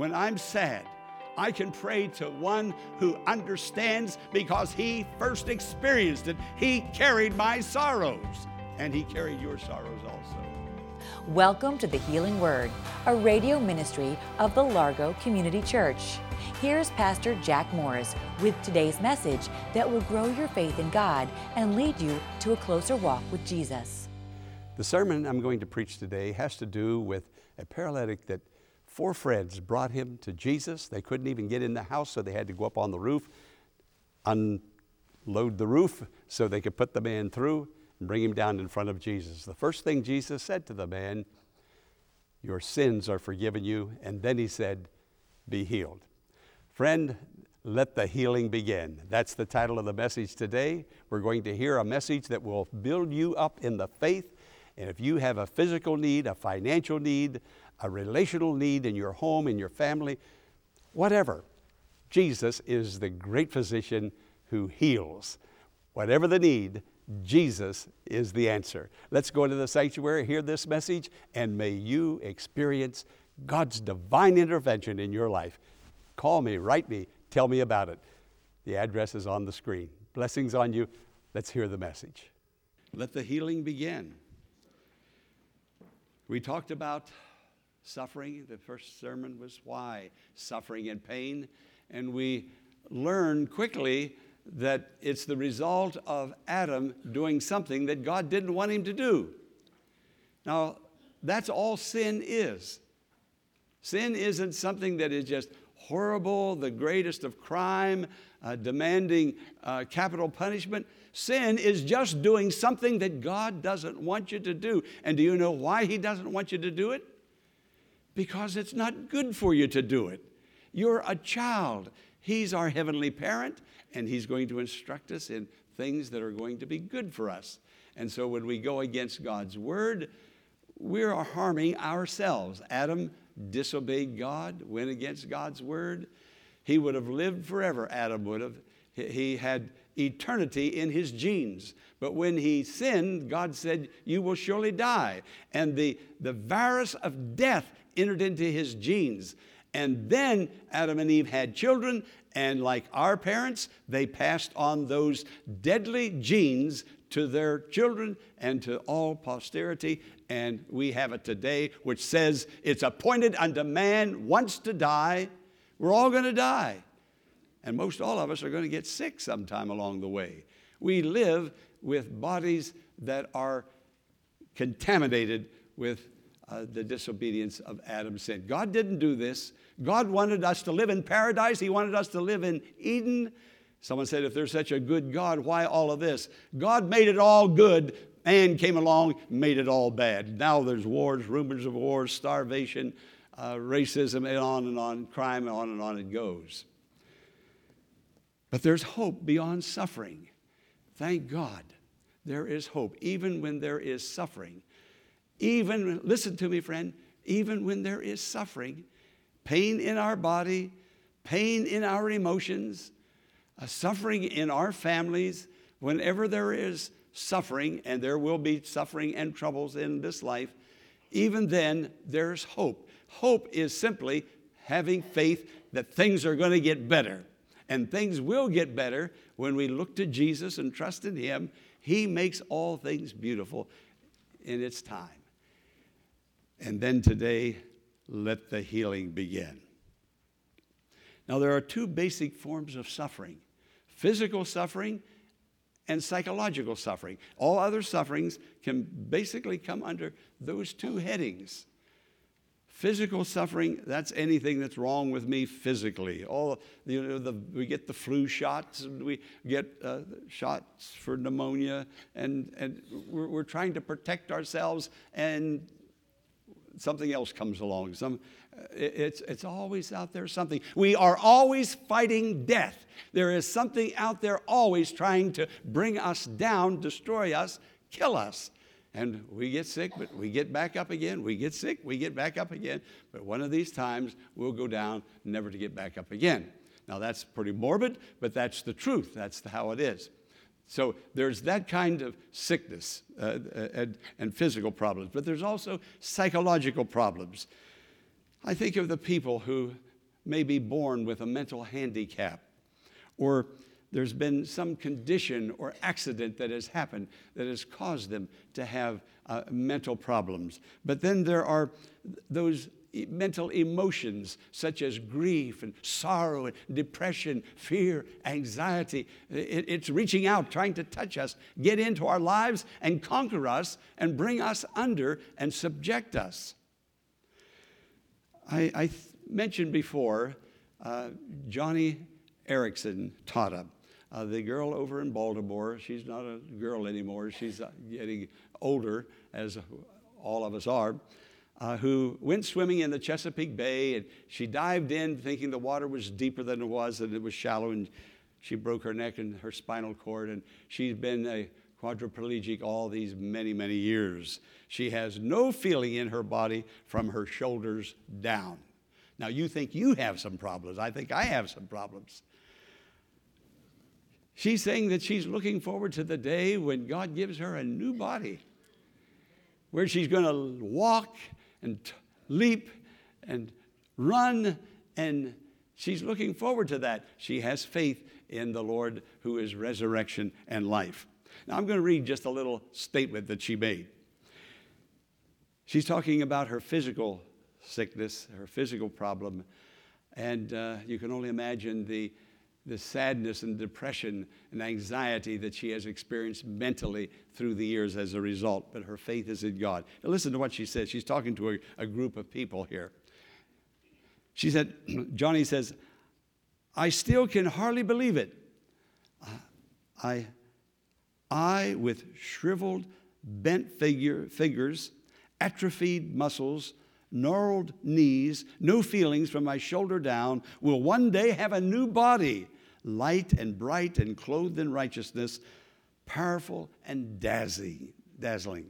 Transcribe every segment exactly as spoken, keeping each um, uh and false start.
When I'm sad, I can pray to one who understands because he first experienced it. He carried my sorrows, and he carried your sorrows also. Welcome to the Healing Word, a radio ministry of the Largo Community Church. Here's Pastor Jack Morris with today's message that will grow your faith in God and lead you to a closer walk with Jesus. The sermon I'm going to preach today has to do with a paralytic that four friends brought him to Jesus. They couldn't even get in the house, so they had to go up on the roof, unload the roof so they could put the man through and bring him down in front of Jesus. The first thing Jesus said to the man, "Your sins are forgiven you." And then he said, "Be healed." Friend, let the healing begin. That's the title of the message today. We're going to hear a message that will build you up in the faith. And if you have a physical need, a financial need, a relational need in your home, in your family, whatever, Jesus is the great physician who heals. Whatever the need, Jesus is the answer. Let's go into the sanctuary, hear this message, and may you experience God's divine intervention in your life. Call me, write me, tell me about it. The address is on the screen. Blessings on you. Let's hear the message. Let the healing begin. We talked about suffering. The first sermon was why suffering and pain. And we learned quickly that it's the result of Adam doing something that God didn't want him to do. Now, that's all sin is. Sin isn't something that is just horrible, the greatest of crime, uh, demanding uh, capital punishment. Sin is just doing something that God doesn't want you to do. And do you know why He doesn't want you to do it? Because it's not good for you to do it. You're a child. He's our heavenly parent, and He's going to instruct us in things that are going to be good for us. And so when we go against God's word, we are harming ourselves. Adam disobeyed God, went against God's word. He would have lived forever, Adam would have. He had eternity in his genes. But when he sinned, God said, "You will surely die." And the, the virus of death entered into his genes. And then Adam and Eve had children, and like our parents, they passed on those deadly genes to their children and to all posterity. And we have it today, which says it's appointed unto man once to die. We're all going to die. And most all of us are going to get sick sometime along the way. We live with bodies that are contaminated with uh, the disobedience of Adam's sin. God didn't do this. God wanted us to live in paradise. He wanted us to live in Eden. Someone said, if there's such a good God, why all of this? God made it all good. Man came along, made it all bad. Now there's wars, rumors of wars, starvation, uh, racism, and on and on, crime, and on and on it goes. But there's hope beyond suffering. Thank God there is hope, even when there is suffering. Even, listen to me, friend, even when there is suffering, pain in our body, pain in our emotions, uh, suffering in our families, whenever there is suffering, and there will be suffering and troubles in this life, even then there's hope. Hope is simply having faith that things are going to get better. And things will get better when we look to Jesus and trust in Him. He makes all things beautiful in its time. And then today, let the healing begin. Now, there are two basic forms of suffering: physical suffering and psychological suffering. All other sufferings can basically come under those two headings. Physical suffering, that's anything that's wrong with me physically. All you know, the, we get the flu shots, and we get uh, shots for pneumonia, and, and we're, we're trying to protect ourselves, and something else comes along. Some, it, it's, it's always out there something. We are always fighting death. There is something out there always trying to bring us down, destroy us, kill us. And we get sick, but we get back up again. We get sick, we get back up again. But one of these times, we'll go down, never to get back up again. Now, that's pretty morbid, but that's the truth. That's how it is. So there's that kind of sickness uh, and, and physical problems. But there's also psychological problems. I think of the people who may be born with a mental handicap, or there's been some condition or accident that has happened that has caused them to have uh, mental problems. But then there are those mental emotions such as grief and sorrow and depression, fear, anxiety. It, it's reaching out, trying to touch us, get into our lives and conquer us and bring us under and subject us. I, I th- mentioned before uh, Joni Eareckson Tada. Uh, the girl over in Baltimore, she's not a girl anymore. She's uh, getting older, as all of us are, uh, who went swimming in the Chesapeake Bay, and she dived in thinking the water was deeper than it was, and it was shallow, and she broke her neck and her spinal cord, and she's been a quadriplegic all these many, many years. She has no feeling in her body from her shoulders down. Now, you think you have some problems. I think I have some problems. She's saying that she's looking forward to the day when God gives her a new body, where she's going to walk and t- leap and run, and she's looking forward to that. She has faith in the Lord, who is resurrection and life. Now, I'm going to read just a little statement that she made. She's talking about her physical sickness, her physical problem, and uh, you can only imagine the the sadness and depression and anxiety that she has experienced mentally through the years as a result. But her faith is in God. Now listen to what she says. She's talking to a, a group of people here. She said, Joni says, I still can hardly believe it. I, I with shriveled, bent figure, fingers, atrophied muscles, gnarled knees, no feelings from my shoulder down, will one day have a new body, light and bright and clothed in righteousness, powerful and dazzling. dazzling.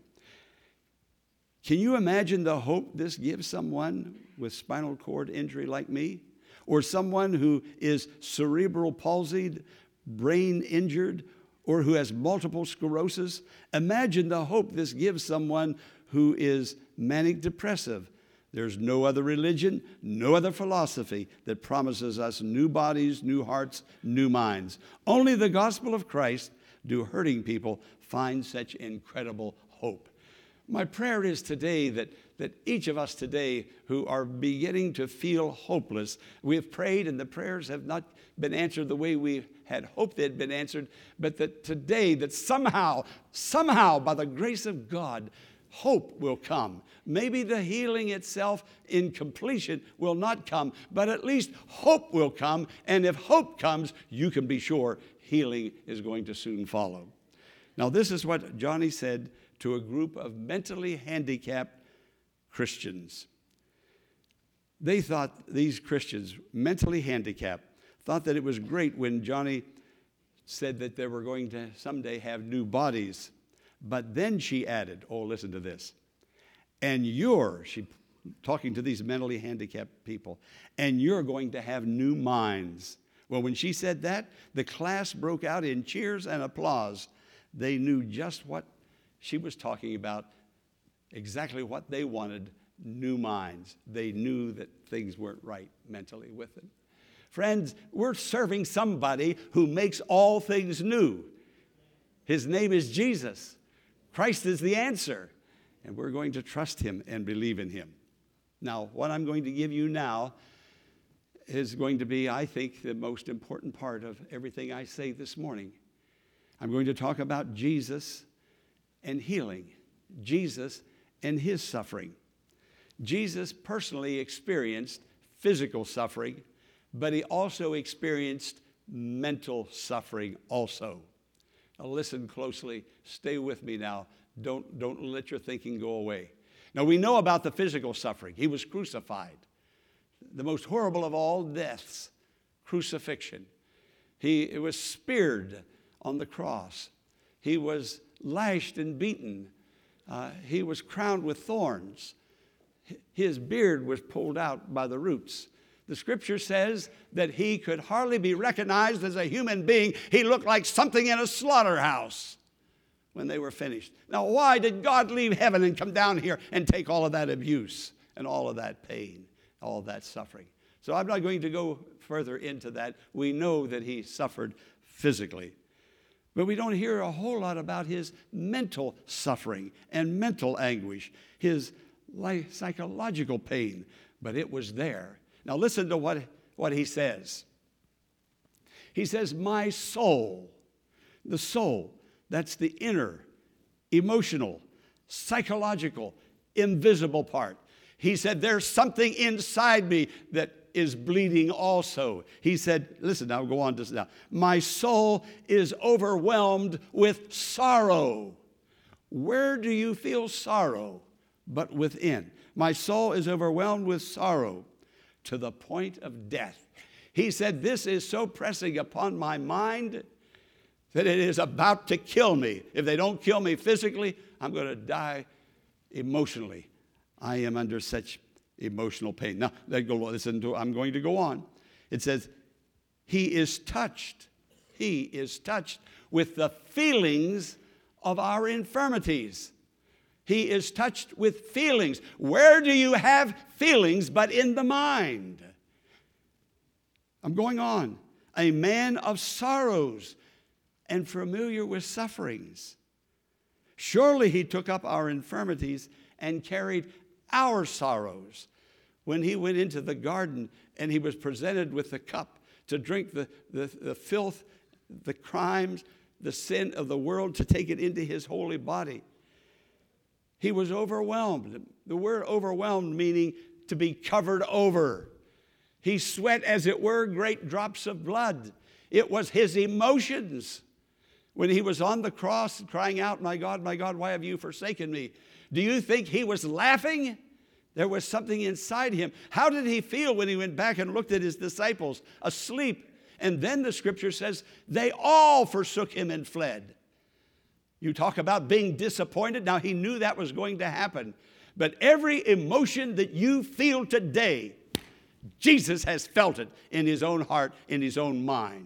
Can you imagine the hope this gives someone with spinal cord injury like me? Or someone who is cerebral palsied, brain injured, or who has multiple sclerosis? Imagine the hope this gives someone who is manic depressive. There's no other religion, no other philosophy that promises us new bodies, new hearts, new minds. Only the gospel of Christ do hurting people find such incredible hope. My prayer is today that, that each of us today who are beginning to feel hopeless, we have prayed and the prayers have not been answered the way we had hoped they'd been answered, but that today, that somehow, somehow by the grace of God, hope will come. Maybe the healing itself in completion will not come, but at least hope will come. And if hope comes, you can be sure healing is going to soon follow. Now, this is what Joni said to a group of mentally handicapped Christians. They thought, these Christians, mentally handicapped, thought that it was great when Joni said that they were going to someday have new bodies. But then she added, oh, listen to this. And you're, she talking to these mentally handicapped people, and you're going to have new minds. Well, when she said that, the class broke out in cheers and applause. They knew just what she was talking about, exactly what they wanted, new minds. They knew that things weren't right mentally with them. Friends, we're serving somebody who makes all things new. His name is Jesus. Christ is the answer, and we're going to trust him and believe in him. Now, what I'm going to give you now is going to be, I think, the most important part of everything I say this morning. I'm going to talk about Jesus and healing, Jesus and his suffering. Jesus personally experienced physical suffering, but he also experienced mental suffering also. Now listen closely. Stay with me now. Don't, don't let your thinking go away. Now, we know about the physical suffering. He was crucified. The most horrible of all deaths, crucifixion. He was speared on the cross. He was lashed and beaten. Uh, he was crowned with thorns. His beard was pulled out by the roots. The scripture says that he could hardly be recognized as a human being. He looked like something in a slaughterhouse when they were finished. Now, why did God leave heaven and come down here and take all of that abuse and all of that pain, all of that suffering? So I'm not going to go further into that. We know that he suffered physically. But we don't hear a whole lot about his mental suffering and mental anguish, his psychological pain. But it was there. Now listen to what, what he says. He says, my soul, the soul, that's the inner, emotional, psychological, invisible part. He said, there's something inside me that is bleeding also. He said, listen, now go on to now. My soul is overwhelmed with sorrow. Where do you feel sorrow? But within. My soul is overwhelmed with sorrow to the point of death. He said, this is so pressing upon my mind that it is about to kill me. If they don't kill me physically, I'm going to die emotionally. I am under such emotional pain. Now, they go, listen to, I'm going to go on. It says, he is touched. He is touched with the feelings of our infirmities. He is touched with feelings. Where do you have feelings but in the mind? I'm going on. A man of sorrows and familiar with sufferings. Surely he took up our infirmities and carried our sorrows. When he went into the garden and he was presented with the cup to drink the, the, the filth, the crimes, the sin of the world, to take it into his holy body, he was overwhelmed. The word overwhelmed meaning to be covered over. He sweat, as it were, great drops of blood. It was his emotions. When he was on the cross crying out, my God, my God, why have you forsaken me? Do you think he was laughing? There was something inside him. How did he feel when he went back and looked at his disciples asleep? And then the scripture says, they all forsook him and fled. You talk about being disappointed. Now, he knew that was going to happen. But every emotion that you feel today, Jesus has felt it in his own heart, in his own mind.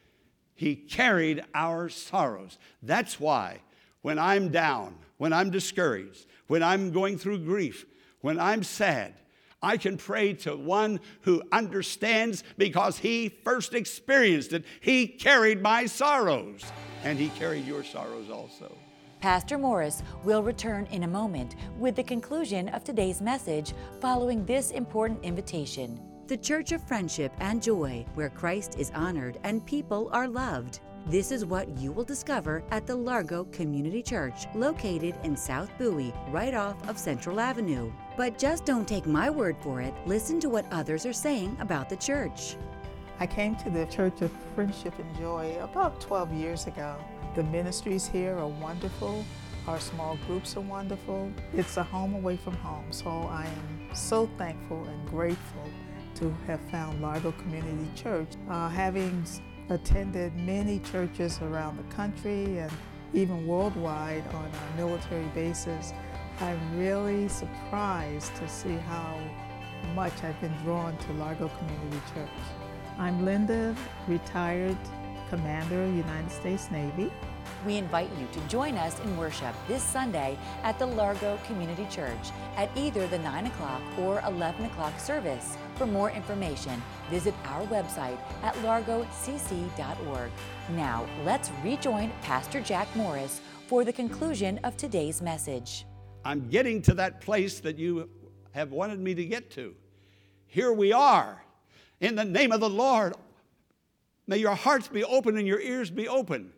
He carried our sorrows. That's why when I'm down, when I'm discouraged, when I'm going through grief, when I'm sad, I can pray to one who understands because he first experienced it. He carried my sorrows, and he carried your sorrows also. Pastor Morris will return in a moment with the conclusion of today's message following this important invitation. The Church of Friendship and Joy, where Christ is honored and people are loved. This is what you will discover at the Largo Community Church, located in South Bowie, right off of Central Avenue. But just don't take my word for it. Listen to what others are saying about the church. I came to the Church of Friendship and Joy about twelve years ago. The ministries here are wonderful. Our small groups are wonderful. It's a home away from home, so I am so thankful and grateful to have found Largo Community Church. Uh, having attended many churches around the country and even worldwide on our military bases, I'm really surprised to see how much I've been drawn to Largo Community Church. I'm Linda, retired Commander, United States Navy. We invite you to join us in worship this Sunday at the Largo Community Church at either the nine o'clock or eleven o'clock service. For more information, visit our website at largo c c dot org. Now, let's rejoin Pastor Jack Morris for the conclusion of today's message. I'm getting to that place that you have wanted me to get to. Here we are. In the name of the Lord, may your hearts be open and your ears be open.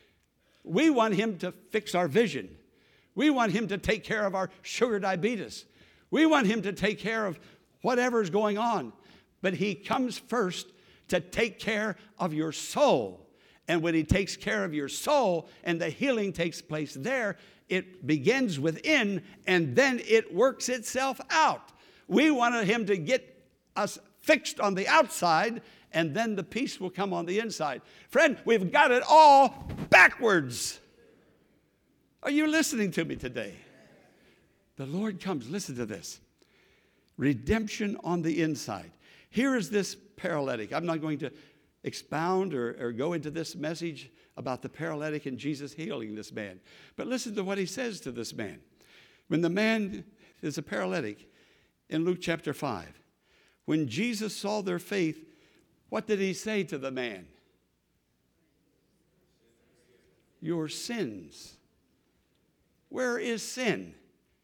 We want him to fix our vision. We want him to take care of our sugar diabetes. We want him to take care of whatever's going on. But he comes first to take care of your soul. And when he takes care of your soul and the healing takes place there, it begins within and then it works itself out. We wanted him to get us fixed on the outside, and then the peace will come on the inside. Friend, we've got it all backwards. Are you listening to me today? The Lord comes, listen to this. Redemption on the inside. Here is this paralytic. I'm not going to expound or, or go into this message about the paralytic and Jesus healing this man. But listen to what he says to this man. When the man is a paralytic in Luke chapter five, When Jesus saw their faith, what did he say to the man? Your sins. Where is sin?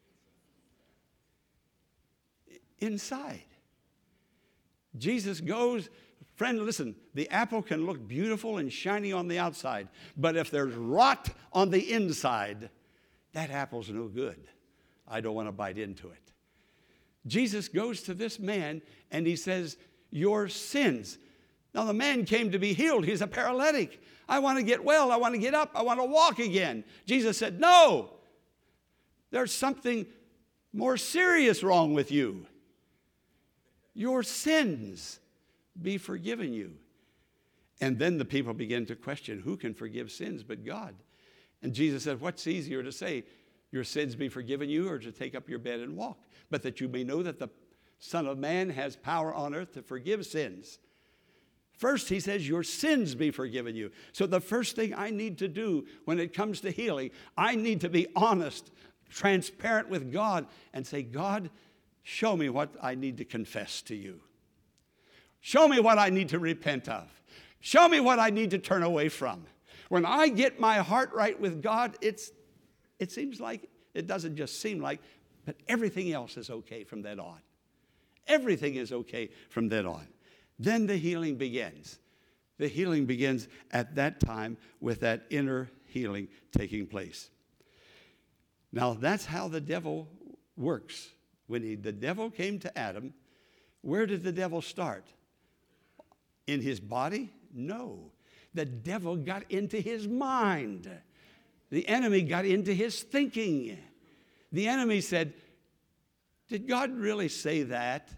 Inside. Jesus goes, friend, listen, the apple can look beautiful and shiny on the outside, but if there's rot on the inside, that apple's no good. I don't want to bite into it. Jesus goes to this man and he says, your sins. Now the man came to be healed. He's a paralytic. I want to get well. I want to get up. I want to walk again. Jesus said, no, there's something more serious wrong with you. Your sins be forgiven you. And then the people began to question, who can forgive sins but God? And Jesus said, what's easier to say, your sins be forgiven you, or to take up your bed and walk? But that you may know that the Son of Man has power on earth to forgive sins. First, he says, your sins be forgiven you. So the first thing I need to do when it comes to healing, I need to be honest, transparent with God, and say, God, show me what I need to confess to you. Show me what I need to repent of. Show me what I need to turn away from. When I get my heart right with God, it's, it seems like, it doesn't just seem like, but everything else is okay from then on. Everything is okay from then on. Then the healing begins. The healing begins at that time with that inner healing taking place. Now, that's how the devil works. When he, the devil came to Adam, where did the devil start? In his body? No. The devil got into his mind. The enemy got into his thinking. The enemy said, did God really say that?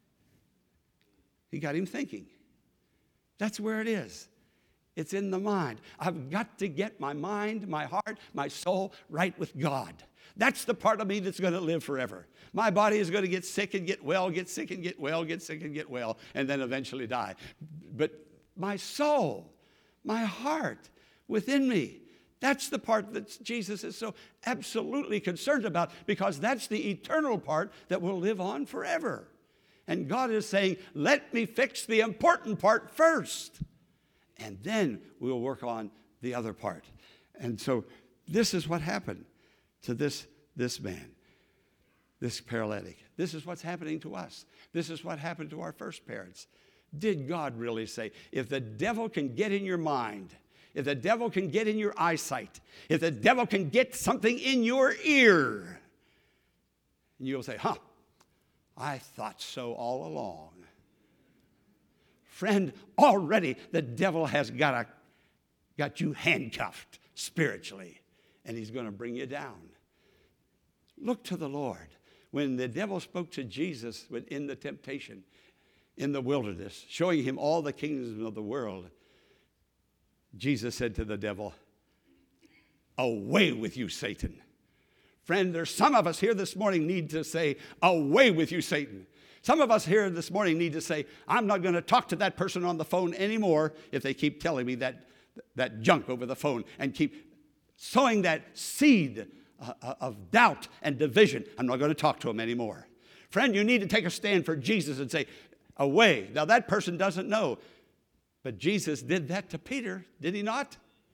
He got him thinking. That's where it is. It's in the mind. I've got to get my mind, my heart, my soul right with God. That's the part of me that's going to live forever. My body is going to get sick and get well, get sick and get well, get sick and get well, and then eventually die. But my soul, my heart within me, that's the part that Jesus is so absolutely concerned about, because that's the eternal part that will live on forever. And God is saying, let me fix the important part first, and then we'll work on the other part. And so this is what happened to this, this man, this paralytic. This is what's happening to us. This is what happened to our first parents. Did God really say, if the devil can get in your mind, if the devil can get in your eyesight, if the devil can get something in your ear, and you'll say, huh, I thought so all along. Friend, already the devil has got, a, got you handcuffed spiritually, and he's going to bring you down. Look to the Lord. When the devil spoke to Jesus in the temptation in the wilderness, showing him all the kingdoms of the world, Jesus said to the devil, away with you, Satan. Friend, there's some of us here this morning need to say, away with you, Satan. Some of us here this morning need to say, I'm not going to talk to that person on the phone anymore if they keep telling me that, that junk over the phone and keep sowing that seed uh, of doubt and division. I'm not going to talk to them anymore. Friend, you need to take a stand for Jesus and say, away. Now, that person doesn't know, but Jesus did that to Peter, did he not?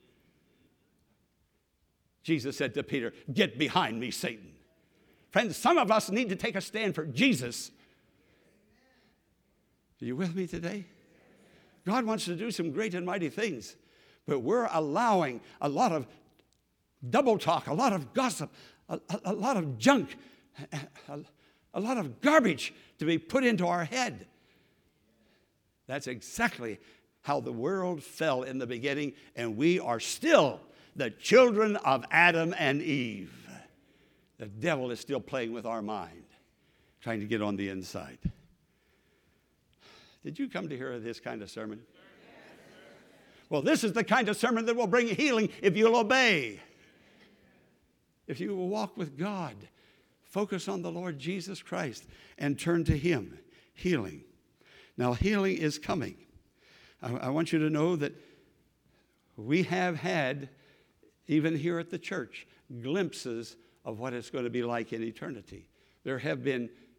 Jesus said to Peter, get behind me, Satan. Friends, some of us need to take a stand for Jesus. Are you with me today? God wants to do some great and mighty things, but we're allowing a lot of double talk, a lot of gossip, a, a, a lot of junk, a, a lot of garbage to be put into our head. That's exactly how the world fell in the beginning, and we are still the children of Adam and Eve. The devil is still playing with our mind, trying to get on the inside. Did you come to hear this kind of sermon? Well, this is the kind of sermon that will bring healing if you'll obey. If you will walk with God, focus on the Lord Jesus Christ, and turn to Him. Healing. Now, healing is coming. I, I want you to know that we have had, even here at the church, glimpses of what it's going to be like in eternity. There have been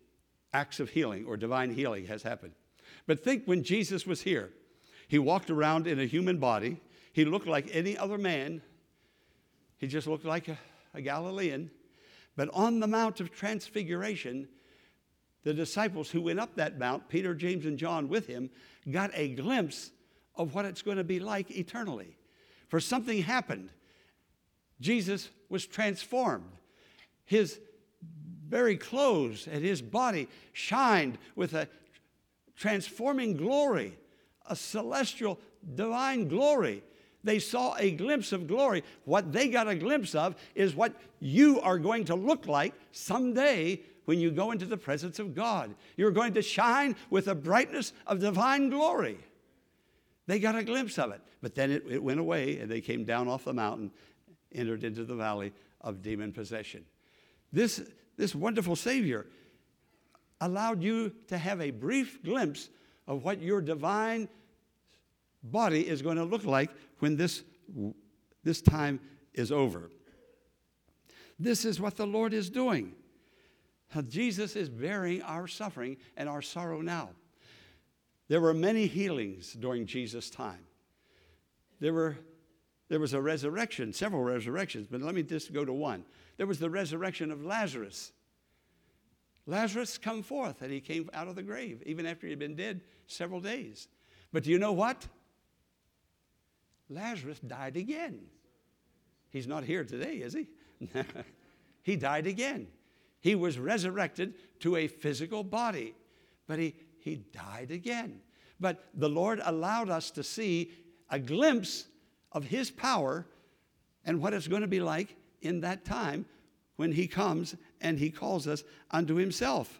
acts of healing or divine healing has happened. But think when Jesus was here, he walked around in a human body. He looked like any other man. He just looked like a, a Galilean. But on the Mount of Transfiguration, the disciples who went up that mount, Peter, James, and John with him, got a glimpse of what it's going to be like eternally. For something happened. Jesus was transformed. His very clothes and his body shined with a transforming glory, a celestial, divine glory. They saw a glimpse of glory. What they got a glimpse of is what you are going to look like someday when you go into the presence of God. You're going to shine with the brightness of divine glory. They got a glimpse of it. But then it, it went away, and they came down off the mountain, entered into the valley of demon possession. This, this wonderful Savior allowed you to have a brief glimpse of what your divine body is going to look like when this, this time is over. This is what the Lord is doing. Jesus is bearing our suffering and our sorrow now. There were many healings during Jesus' time. There were, there was a resurrection, several resurrections, but let me just go to one. There was the resurrection of Lazarus. Lazarus come forth, and he came out of the grave, even after he had been dead several days. But do you know what? Lazarus died again. He's not here today, is he? He died again. He was resurrected to a physical body, but he, he died again. But the Lord allowed us to see a glimpse of his power and what it's going to be like in that time when he comes and he calls us unto himself.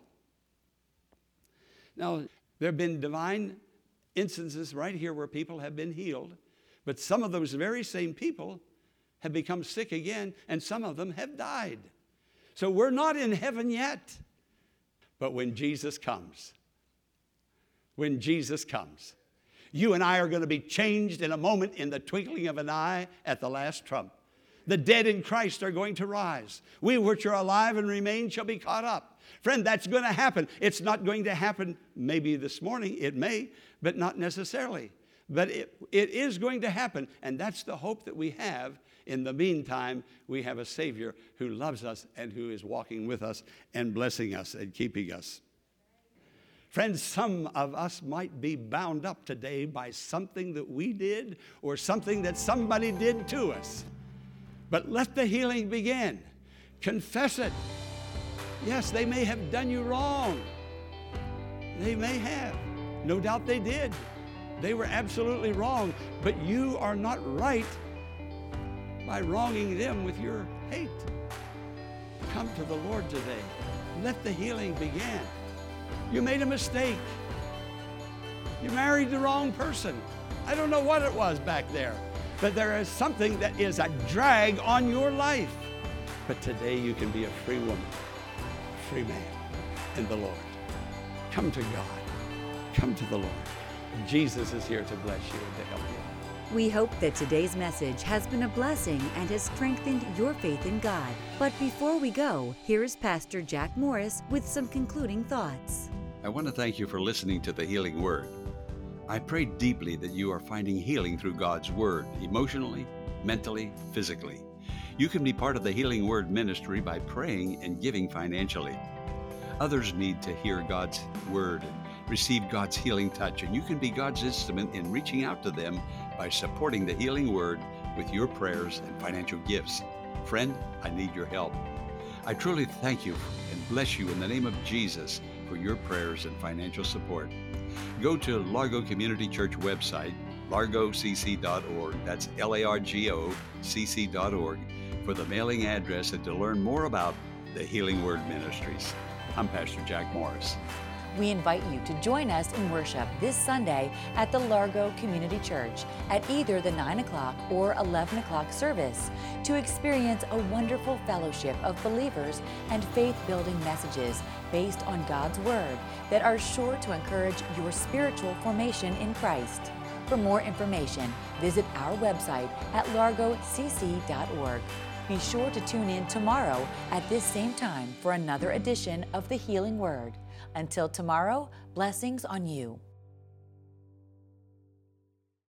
Now, there have been divine instances right here where people have been healed, but some of those very same people have become sick again, and some of them have died. So we're not in heaven yet. But when Jesus comes, when Jesus comes, you and I are going to be changed in a moment, in the twinkling of an eye, at the last trump. The dead in Christ are going to rise. We which are alive and remain shall be caught up. Friend, that's going to happen. It's not going to happen maybe this morning. It may, but not necessarily. But it, it is going to happen, and that's the hope that we have. In the meantime, we have a Savior who loves us and who is walking with us and blessing us and keeping us. Friends, some of us might be bound up today by something that we did or something that somebody did to us. But let the healing begin. Confess it. Yes, they may have done you wrong. They may have. No doubt they did. They were absolutely wrong. But you are not right by wronging them with your hate. Come to the Lord today. Let the healing begin. You made a mistake. You married the wrong person. I don't know what it was back there, but there is something that is a drag on your life. But today you can be a free woman, a free man in the Lord. Come to God. Come to the Lord. Jesus is here to bless you and to help you. We hope that today's message has been a blessing and has strengthened your faith in God. But before we go, here is Pastor Jack Morris with some concluding thoughts. I want to thank you for listening to the Healing Word. I pray deeply that you are finding healing through God's Word, emotionally, mentally, physically. You can be part of the Healing Word ministry by praying and giving financially. Others need to hear God's Word and receive God's healing touch, and you can be God's instrument in reaching out to them by supporting the Healing Word with your prayers and financial gifts. Friend, I need your help. I truly thank you and bless you in the name of Jesus for your prayers and financial support. Go to Largo Community Church website, largo c c dot org. That's L A R G O C C dot org for the mailing address and to learn more about the Healing Word Ministries. I'm Pastor Jack Morris. We invite you to join us in worship this Sunday at the Largo Community Church at either the nine o'clock or eleven o'clock service to experience a wonderful fellowship of believers and faith-building messages based on God's Word that are sure to encourage your spiritual formation in Christ. For more information, visit our website at largo c c dot org. Be sure to tune in tomorrow at this same time for another edition of the Healing Word. Until tomorrow, blessings on you.